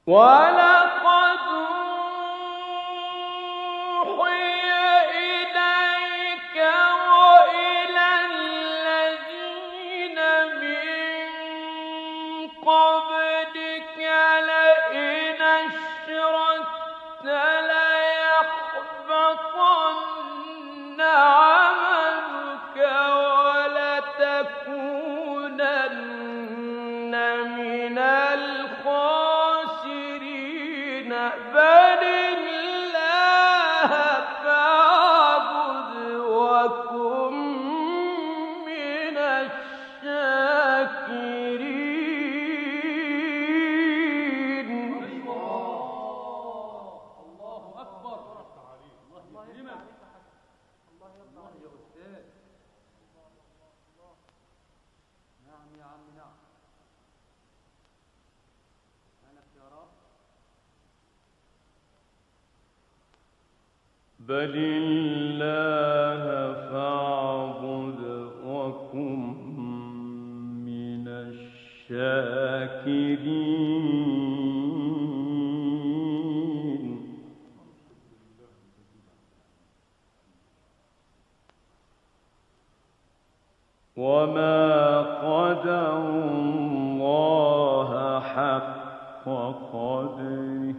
ولقد أوحي إليك وإلى الذين من قبلك لئن أشركت ليحبطن عملك ولتكونن من الخاسرين بل الله فاعبد وكن من الشاكرين. الله أكبر. الله يكرمك. الله يرضى يا أستاذ. نعم يا عم نعم. أنك يا رب. بل الله فاعبد وكن من الشاكرين. وما قدروا الله حق قدره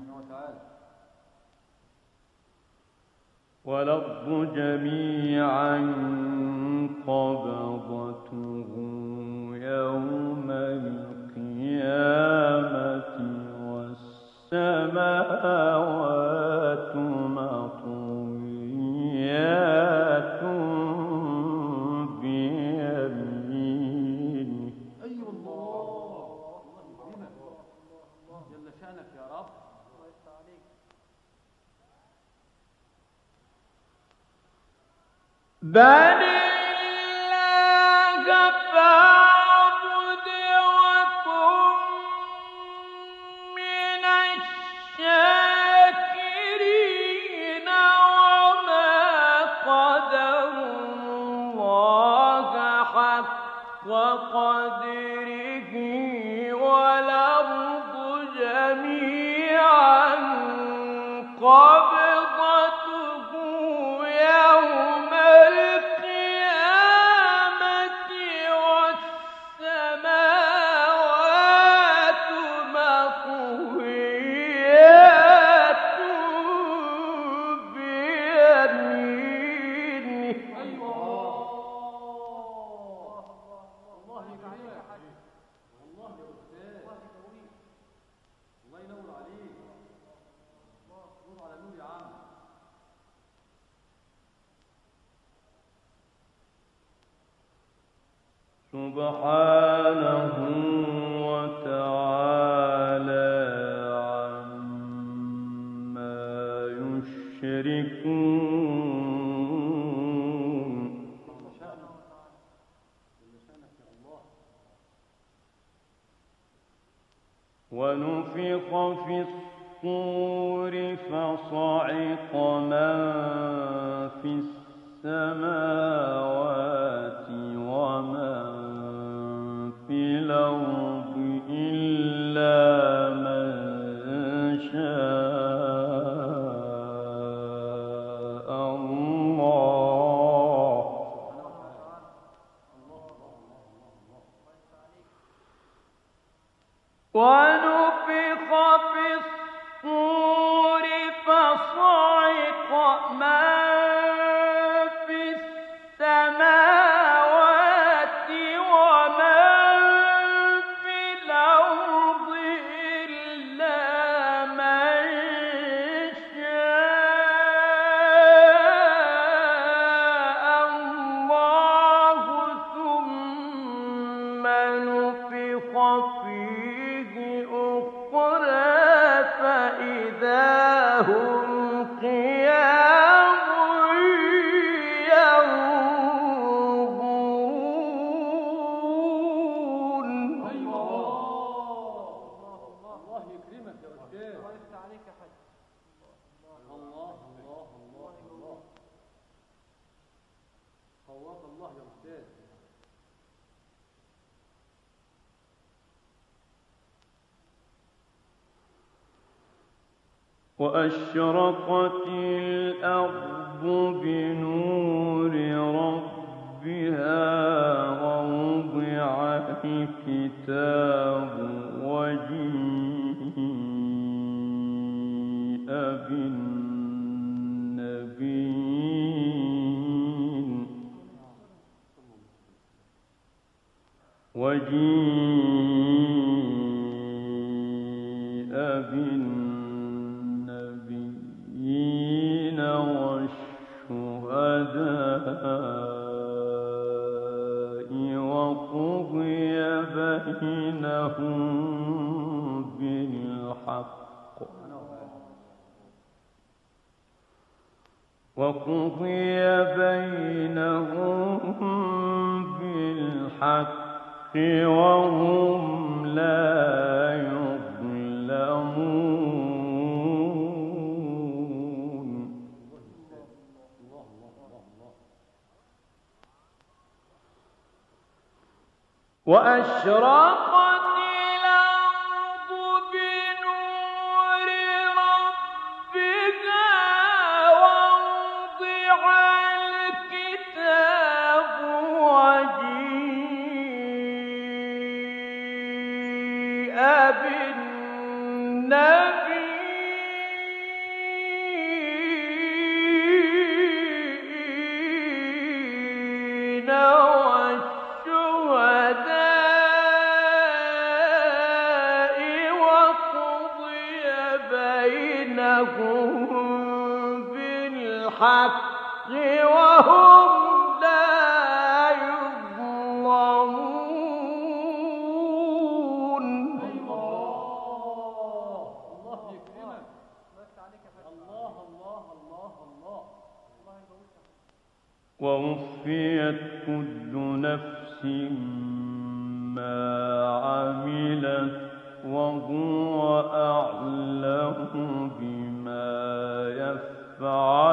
والأرض جميعا قبضته يوم القيامة والسماوات مطويات بيمينه. أي الله. الله يكرمك. جل شأنك يا رب. الله يفتح عليك. بل الله فاعبد وكن من الشاكرين. وما قدروا الله حق قدره والأرض جميعا قبضته يوم القيامة والسماوات مطويات بيمينه. الله يكرمك. والله يا أستاذ. الله ينور عليك. نور على نور يا عم. سبحانه وتعالى عما يشركون. جل شأنك يا الله. ونفخ في الصور فصعق من في السماوات ومن في الأرض إلا من شاء الله. ونفخ في الصور فصعق من في السماوات وأشرقت الأرض بنور ربها ووضع الكتاب وجيء بالنبيين والشهداء وقضي بينهم بالحق وهم لا يظلمون وأشرقت الأرض بنور ربها ووضع الكتاب وجيء بالنبيين والشهداء وقضي بينهم بالحق وهم لا يظلمون الله يكرمك. الله الله الله الله. ووفيت كل نفس ما عملت وهو أعلم بما يفعلون